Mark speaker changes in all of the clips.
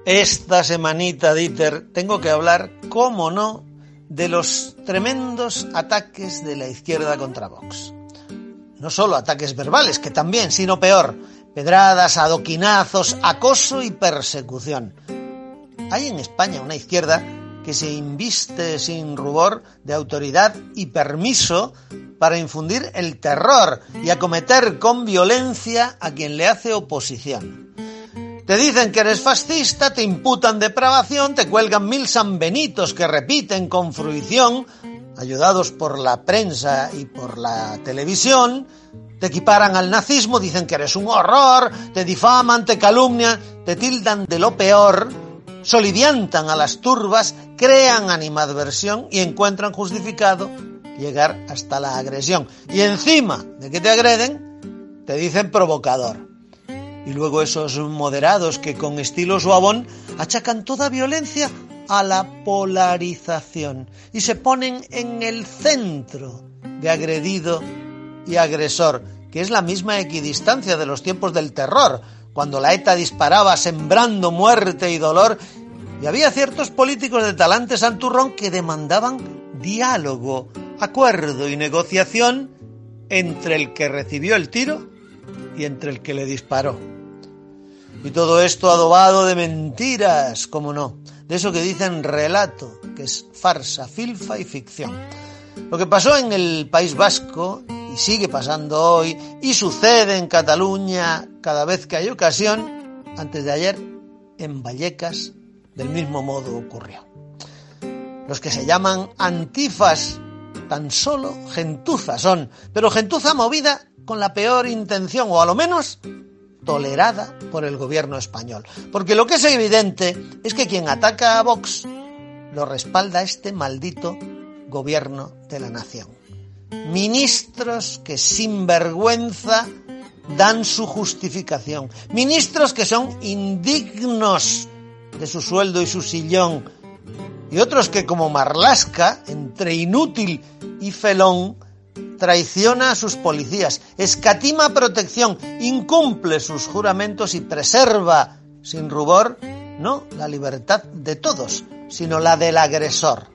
Speaker 1: Esta semanita, Dieter, tengo que hablar, cómo no, de los tremendos ataques de la izquierda contra Vox. No solo ataques verbales, que también, sino peor, pedradas, adoquinazos, acoso y persecución. Hay en España una izquierda que se inviste sin rubor de autoridad y permiso para infundir el terror y acometer con violencia a quien le hace oposición. Te dicen que eres fascista, te imputan depravación, te cuelgan 1000 sanbenitos que repiten con fruición, ayudados por la prensa y por la televisión, te equiparan al nazismo, dicen que eres un horror, te difaman, te calumnian, te tildan de lo peor, soliviantan a las turbas, crean animadversión y encuentran justificado llegar hasta la agresión. Y encima de que te agreden, te dicen provocador. Y luego esos moderados que con estilo suavón achacan toda violencia a la polarización y se ponen en el centro de agredido y agresor, que es la misma equidistancia de los tiempos del terror, cuando la ETA disparaba sembrando muerte y dolor, y había ciertos políticos de talante santurrón que demandaban diálogo, acuerdo y negociación entre el que recibió el tiro y entre el que le disparó. Y todo esto adobado de mentiras, cómo no, de eso que dicen relato, que es farsa, filfa y ficción. Lo que pasó en el País Vasco, y sigue pasando hoy, y sucede en Cataluña cada vez que hay ocasión, antes de ayer, en Vallecas, del mismo modo ocurrió. Los que se llaman antifas, tan solo gentuza son, pero gentuza movida con la peor intención, o a lo menos tolerada por el gobierno español. Porque lo que es evidente es que quien ataca a Vox lo respalda este maldito gobierno de la nación. Ministros que sin vergüenza dan su justificación. Ministros que son indignos de su sueldo y su sillón. Y otros que, como Marlaska, entre inútil y felón, traiciona a sus policías, escatima protección, incumple sus juramentos y preserva sin rubor no la libertad de todos, sino la del agresor.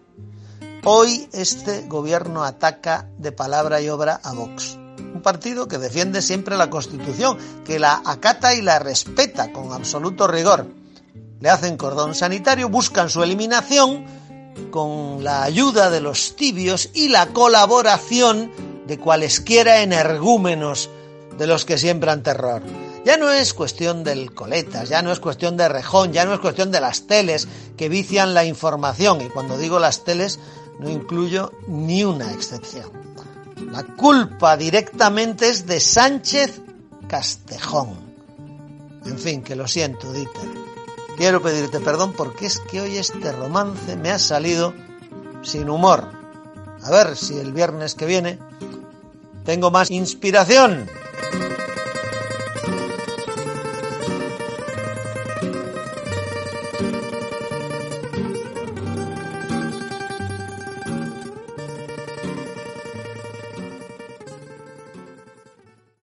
Speaker 1: Hoy este gobierno ataca de palabra y obra a Vox, un partido que defiende siempre la Constitución, que la acata y la respeta con absoluto rigor. Le hacen cordón sanitario, buscan su eliminación con la ayuda de los tibios y la colaboración de cualesquiera energúmenos de los que siembran terror. Ya no es cuestión del Coletas, ya no es cuestión de Rejón, ya no es cuestión de las teles que vician la información, y cuando digo las teles no incluyo ni una excepción. La culpa directamente es de Sánchez Castejón. En fin, que lo siento, Dieter. Quiero pedirte perdón porque es que hoy este romance me ha salido sin humor. A ver si el viernes que viene tengo más inspiración.